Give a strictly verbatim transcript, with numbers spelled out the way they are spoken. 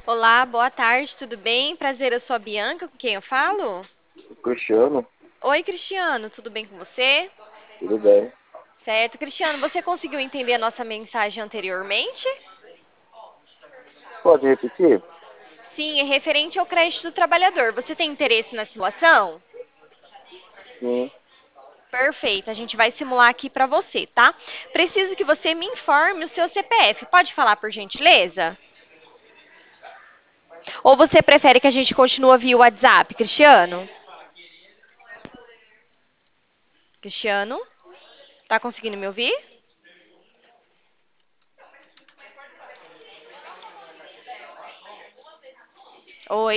Olá, boa tarde, tudo bem? Prazer, eu sou a Bianca, com quem eu falo? Cristiano, Oi, Cristiano, tudo bem com você? tudo bem? Certo, Cristiano, você conseguiu entender a nossa mensagem anteriormente? Pode repetir? Sim, é referente ao crédito do trabalhador. Você tem interesse na simulação? Sim. Perfeito, a gente vai simular aqui para você, tá? Preciso que você me informe o seu C P F. Pode falar, por gentileza? Ou você prefere que a gente continue via WhatsApp, Cristiano? Cristiano, tá conseguindo me ouvir? Oi?